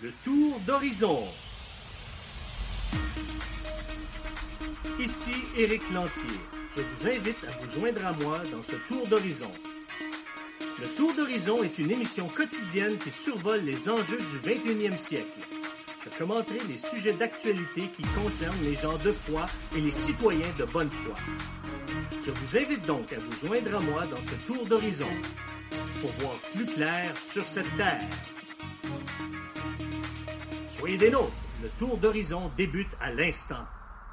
Le tour d'horizon. Ici Éric Lantier. Je vous invite à vous joindre à moi dans ce tour d'horizon. Le tour d'horizon est une émission quotidienne qui survole les enjeux du 21e siècle. Je commenterai les sujets d'actualité qui concernent les gens de foi et les citoyens de bonne foi. Je vous invite donc à vous joindre à moi dans ce tour d'horizon pour voir plus clair sur cette terre. Soyez des nôtres, le tour d'horizon débute à l'instant.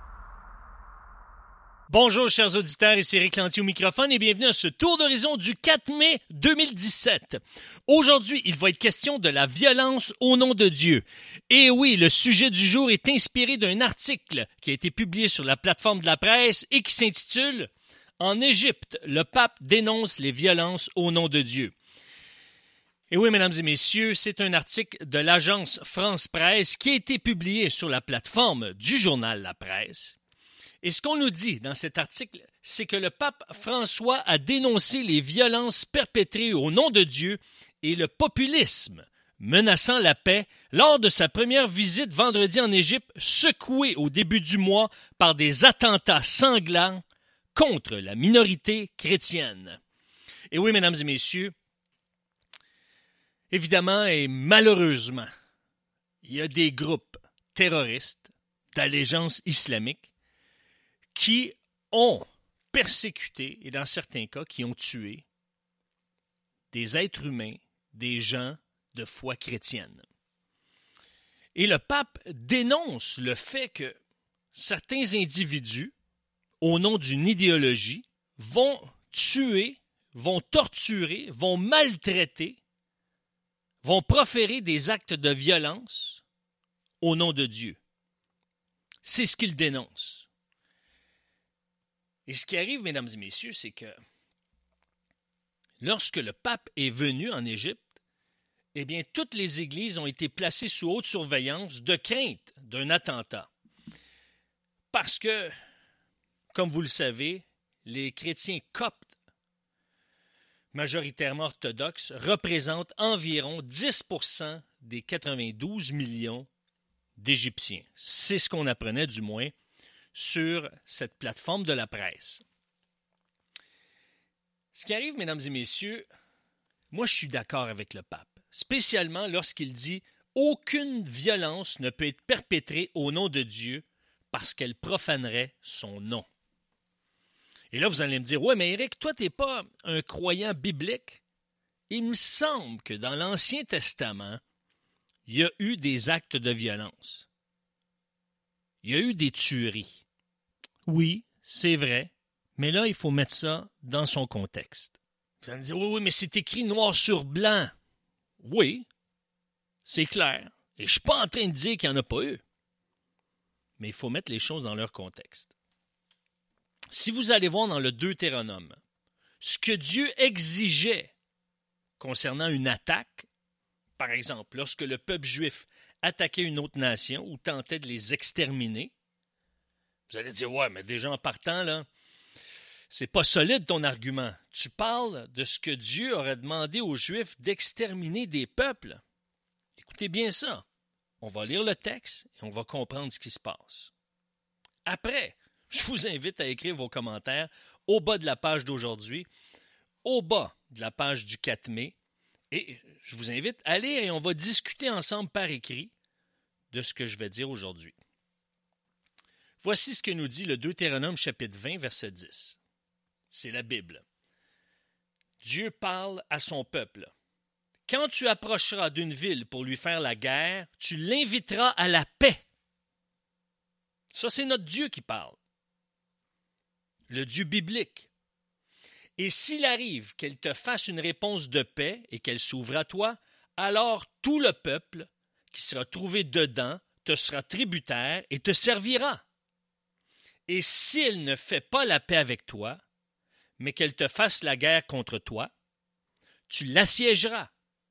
Bonjour chers auditeurs, ici Éric Lantier au microphone et bienvenue à ce tour d'horizon du 4 mai 2017. Aujourd'hui, il va être question de la violence au nom de Dieu. Et oui, le sujet du jour est inspiré d'un article qui a été publié sur la plateforme de la presse et qui s'intitule « En Égypte, le pape dénonce les violences au nom de Dieu ». Et oui, mesdames et messieurs, c'est un article de l'agence France Presse qui a été publié sur la plateforme du journal La Presse. Et ce qu'on nous dit dans cet article, c'est que le pape François a dénoncé les violences perpétrées au nom de Dieu et le populisme menaçant la paix lors de sa première visite vendredi en Égypte, secouée au début du mois par des attentats sanglants contre la minorité chrétienne. Et oui, mesdames et messieurs, évidemment et malheureusement, il y a des groupes terroristes d'allégeance islamique qui ont persécuté, et dans certains cas, qui ont tué des êtres humains, des gens de foi chrétienne. Et le pape dénonce le fait que certains individus, au nom d'une idéologie, vont tuer, vont torturer, vont maltraiter, vont proférer des actes de violence au nom de Dieu. C'est ce qu'il dénonce. Et ce qui arrive, mesdames et messieurs, c'est que lorsque le pape est venu en Égypte, eh bien, toutes les églises ont été placées sous haute surveillance de crainte d'un attentat. Parce que, comme vous le savez, les chrétiens coptes, majoritairement orthodoxes, représentent environ 10% des 92 millions d'Égyptiens. C'est ce qu'on apprenait, du moins, sur cette plateforme de la presse. Ce qui arrive, mesdames et messieurs, moi je suis d'accord avec le pape, spécialement lorsqu'il dit « Aucune violence ne peut être perpétrée au nom de Dieu parce qu'elle profanerait son nom. » Et là, vous allez me dire « Ouais, mais Éric, toi, tu n'es pas un croyant biblique. » Il me semble que dans l'Ancien Testament, il y a eu des actes de violence. Il y a eu des tueries. Oui, c'est vrai, mais là, il faut mettre ça dans son contexte. Vous allez me dire, oui, mais c'est écrit noir sur blanc. Oui, c'est clair. Et je ne suis pas en train de dire qu'il n'y en a pas eu. Mais il faut mettre les choses dans leur contexte. Si vous allez voir dans le Deutéronome, ce que Dieu exigeait concernant une attaque, par exemple, lorsque le peuple juif attaquait une autre nation ou tentait de les exterminer, vous allez dire, ouais, mais déjà en partant, là, c'est pas solide ton argument. Tu parles de ce que Dieu aurait demandé aux Juifs d'exterminer des peuples. Écoutez bien ça. On va lire le texte et on va comprendre ce qui se passe. Après, je vous invite à écrire vos commentaires au bas de la page d'aujourd'hui, au bas de la page du 4 mai, et je vous invite à lire et on va discuter ensemble par écrit de ce que je vais dire aujourd'hui. Voici ce que nous dit le Deutéronome chapitre 20, verset 10. C'est la Bible. Dieu parle à son peuple. Quand tu approcheras d'une ville pour lui faire la guerre, tu l'inviteras à la paix. Ça, c'est notre Dieu qui parle. Le Dieu biblique. Et s'il arrive qu'elle te fasse une réponse de paix et qu'elle s'ouvre à toi, alors tout le peuple qui sera trouvé dedans te sera tributaire et te servira. Et si elle ne fait pas la paix avec toi, mais qu'elle te fasse la guerre contre toi, tu l'assiégeras.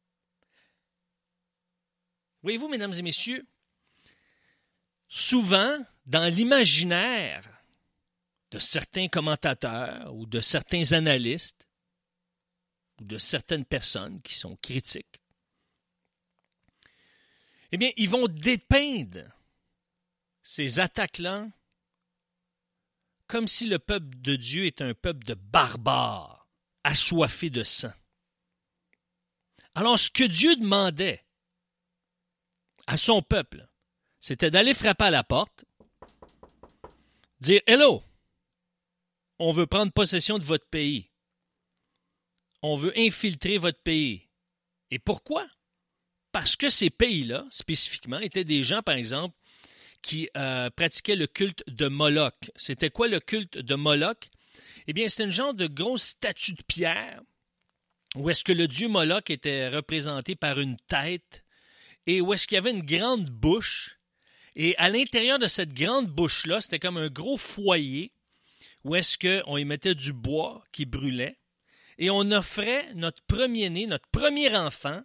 Voyez-vous, mesdames et messieurs, souvent, dans l'imaginaire de certains commentateurs ou de certains analystes ou de certaines personnes qui sont critiques, eh bien, ils vont dépeindre ces attaques-là comme si le peuple de Dieu est un peuple de barbares, assoiffés de sang. Alors, ce que Dieu demandait à son peuple, c'était d'aller frapper à la porte, dire « Hello, on veut prendre possession de votre pays. On veut infiltrer votre pays. » Et pourquoi? Parce que ces pays-là, spécifiquement, étaient des gens, par exemple, qui pratiquaient le culte de Moloch. C'était quoi le culte de Moloch? Eh bien, c'était une genre de grosse statue de pierre où est-ce que le dieu Moloch était représenté par une tête et où est-ce qu'il y avait une grande bouche. Et à l'intérieur de cette grande bouche-là, c'était comme un gros foyer où est-ce qu'on y mettait du bois qui brûlait et on offrait notre premier-né, notre premier enfant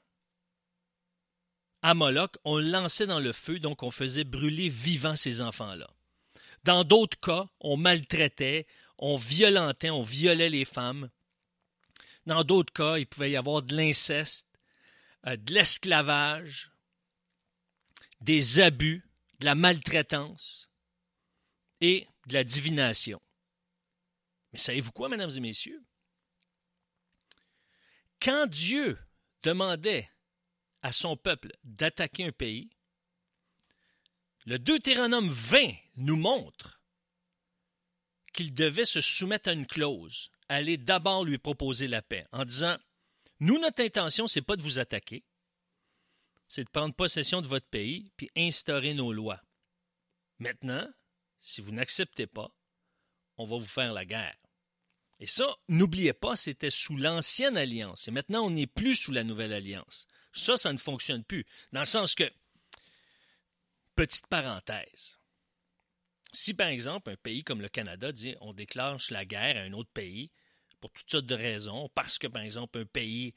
à Moloch, on le lançait dans le feu, donc on faisait brûler vivant ces enfants-là. Dans d'autres cas, on maltraitait, on violentait, on violait les femmes. Dans d'autres cas, il pouvait y avoir de l'inceste, de l'esclavage, des abus, de la maltraitance et de la divination. Mais savez-vous quoi, mesdames et messieurs? Quand Dieu demandait à son peuple d'attaquer un pays, le Deutéronome 20 nous montre qu'il devait se soumettre à une clause, aller d'abord lui proposer la paix, en disant « Nous, notre intention, ce n'est pas de vous attaquer, c'est de prendre possession de votre pays puis instaurer nos lois. Maintenant, si vous n'acceptez pas, on va vous faire la guerre. » Et ça, n'oubliez pas, c'était sous l'ancienne alliance. Et maintenant, on n'est plus sous la nouvelle alliance. Ça ne fonctionne plus. Dans le sens que, petite parenthèse, si par exemple un pays comme le Canada dit on déclenche la guerre à un autre pays pour toutes sortes de raisons, parce que par exemple un pays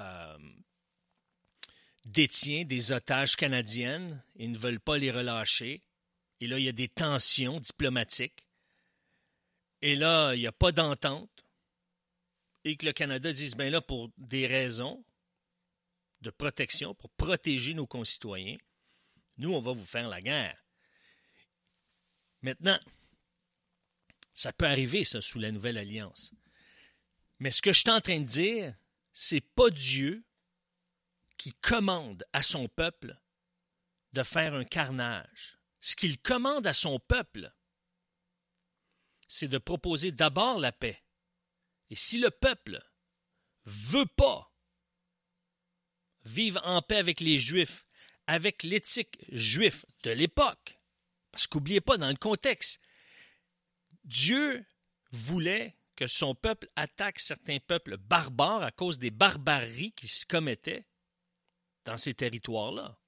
détient des otages canadiennes et ne veulent pas les relâcher, et là il y a des tensions diplomatiques, et là il n'y a pas d'entente, et que le Canada dise bien là pour des raisons de protection, pour protéger nos concitoyens, nous, on va vous faire la guerre. Maintenant, ça peut arriver, ça, sous la nouvelle alliance. Mais ce que je suis en train de dire, c'est pas Dieu qui commande à son peuple de faire un carnage. Ce qu'il commande à son peuple, c'est de proposer d'abord la paix. Et si le peuple veut pas vivre en paix avec les Juifs, avec l'éthique juive de l'époque. Parce qu'oubliez pas, dans le contexte, Dieu voulait que son peuple attaque certains peuples barbares à cause des barbaries qui se commettaient dans ces territoires-là.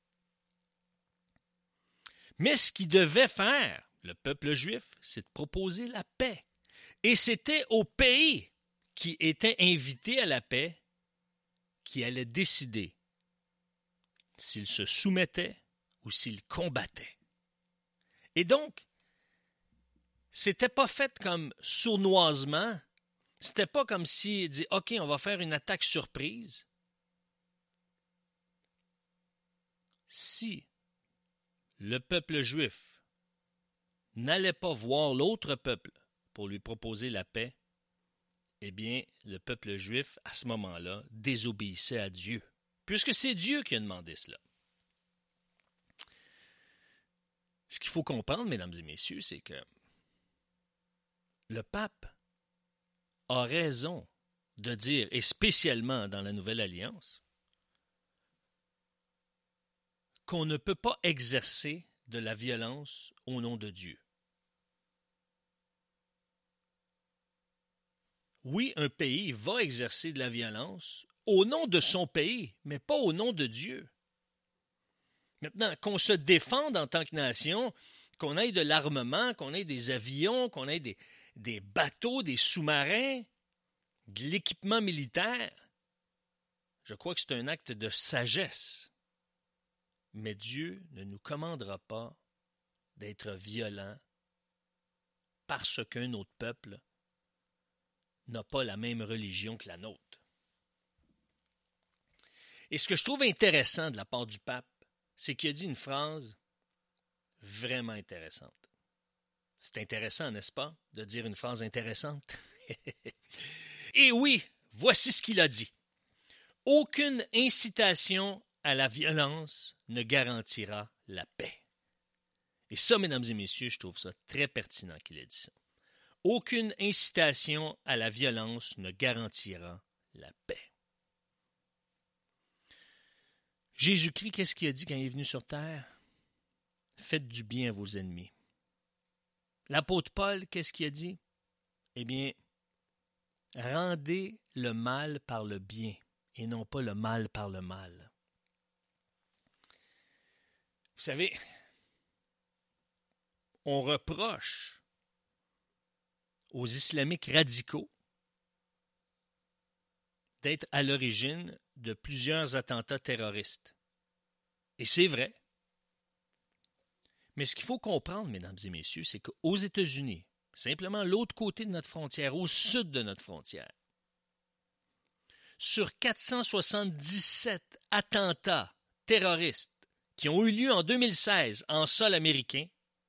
Mais ce qu'il devait faire, le peuple juif, c'est de proposer la paix. Et c'était au pays qui était invité à la paix qui allait décider s'il se soumettait ou s'il combattait. Et donc, c'était pas fait comme sournoisement, c'était pas comme s'il dit « OK, on va faire une attaque surprise ». Si le peuple juif n'allait pas voir l'autre peuple pour lui proposer la paix, eh bien, le peuple juif, à ce moment-là, désobéissait à Dieu. Puisque c'est Dieu qui a demandé cela. Ce qu'il faut comprendre, mesdames et messieurs, c'est que le pape a raison de dire, et spécialement dans la Nouvelle Alliance, qu'on ne peut pas exercer de la violence au nom de Dieu. Oui, un pays va exercer de la violence au nom de son pays, mais pas au nom de Dieu. Maintenant, qu'on se défende en tant que nation, qu'on ait de l'armement, qu'on ait des avions, qu'on ait des bateaux, des sous-marins, de l'équipement militaire, je crois que c'est un acte de sagesse. Mais Dieu ne nous commandera pas d'être violents parce qu'un autre peuple n'a pas la même religion que la nôtre. Et ce que je trouve intéressant de la part du pape, c'est qu'il a dit une phrase vraiment intéressante. C'est intéressant, n'est-ce pas, de dire une phrase intéressante? Et oui, voici ce qu'il a dit. Aucune incitation à la violence ne garantira la paix. Et ça, mesdames et messieurs, je trouve ça très pertinent qu'il ait dit ça. Aucune incitation à la violence ne garantira la paix. Jésus-Christ, qu'est-ce qu'il a dit quand il est venu sur terre? Faites du bien à vos ennemis. L'apôtre Paul, qu'est-ce qu'il a dit? Eh bien, rendez le mal par le bien et non pas le mal par le mal. Vous savez, on reproche aux islamiques radicaux d'être à l'origine de plusieurs attentats terroristes. Et c'est vrai. Mais ce qu'il faut comprendre, mesdames et messieurs, c'est qu'aux États-Unis, simplement l'autre côté de notre frontière, au sud de notre frontière, sur 477 attentats terroristes qui ont eu lieu en 2016 en sol américain,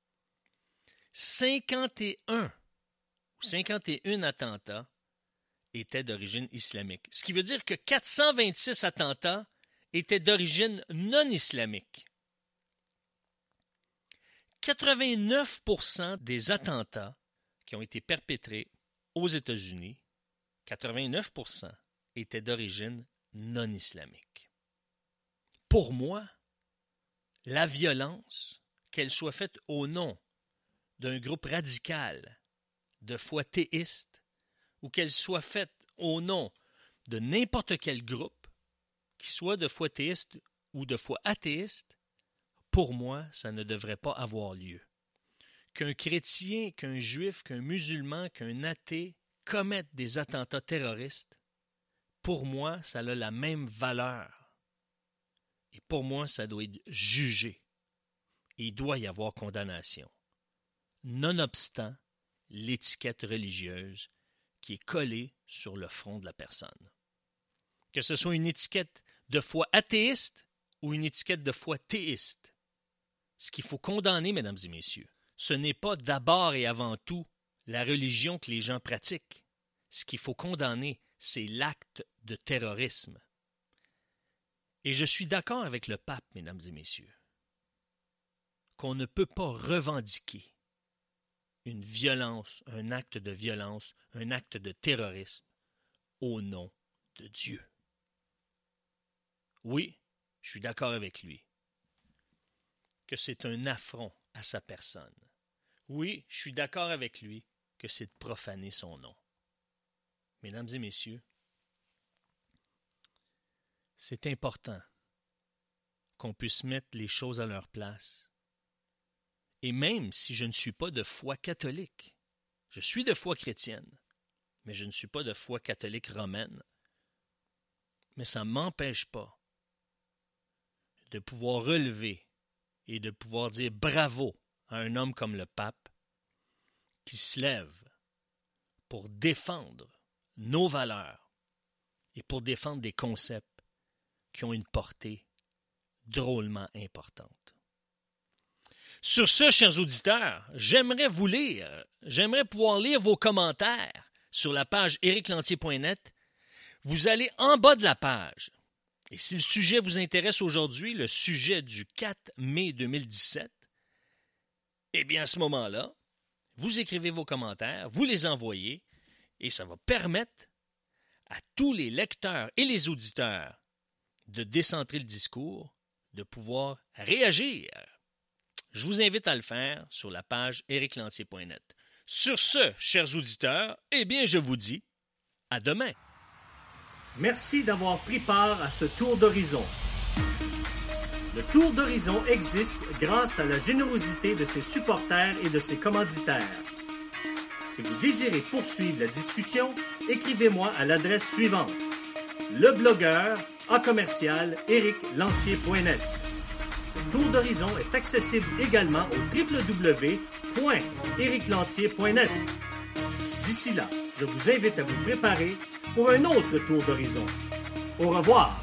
51 attentats étaient d'origine islamique. Ce qui veut dire que 426 attentats étaient d'origine non islamique. 89% des attentats qui ont été perpétrés aux États-Unis, 89% étaient d'origine non islamique. Pour moi, la violence, qu'elle soit faite au nom d'un groupe radical de foi théiste ou qu'elle soit faite au nom de n'importe quel groupe, qui soit de foi théiste ou de foi athéiste, pour moi, ça ne devrait pas avoir lieu. Qu'un chrétien, qu'un juif, qu'un musulman, qu'un athée commettent des attentats terroristes, pour moi, ça a la même valeur. Et pour moi, ça doit être jugé. Et il doit y avoir condamnation. Nonobstant l'étiquette religieuse qui est collée sur le front de la personne. Que ce soit une étiquette de foi athéiste ou une étiquette de foi théiste. Ce qu'il faut condamner, mesdames et messieurs, ce n'est pas d'abord et avant tout la religion que les gens pratiquent. Ce qu'il faut condamner, c'est l'acte de terrorisme. Et je suis d'accord avec le pape, mesdames et messieurs, qu'on ne peut pas revendiquer une violence, un acte de violence, un acte de terrorisme au nom de Dieu. Oui, je suis d'accord avec lui, que c'est un affront à sa personne. Oui, je suis d'accord avec lui que c'est de profaner son nom. Mesdames et messieurs, c'est important qu'on puisse mettre les choses à leur place. Et même si je ne suis pas de foi catholique, je suis de foi chrétienne, mais je ne suis pas de foi catholique romaine, mais ça ne m'empêche pas de pouvoir relever et de pouvoir dire bravo à un homme comme le pape qui se lève pour défendre nos valeurs et pour défendre des concepts qui ont une portée drôlement importante. Sur ce, chers auditeurs, j'aimerais pouvoir lire vos commentaires sur la page ericlantier.net. Vous allez en bas de la page. Et si le sujet vous intéresse aujourd'hui, le sujet du 4 mai 2017, eh bien à ce moment-là, vous écrivez vos commentaires, vous les envoyez, et ça va permettre à tous les lecteurs et les auditeurs de décentrer le discours, de pouvoir réagir. Je vous invite à le faire sur la page ericlantier.net. Sur ce, chers auditeurs, eh bien je vous dis à demain. Merci d'avoir pris part à ce tour d'horizon. Le tour d'horizon existe grâce à la générosité de ses supporters et de ses commanditaires. Si vous désirez poursuivre la discussion, écrivez-moi à l'adresse suivante: leblogueur@ericlantier.net. Le tour d'horizon est accessible également au www.ericlantier.net. D'ici là, je vous invite à vous préparer pour un autre tour d'horizon. Au revoir!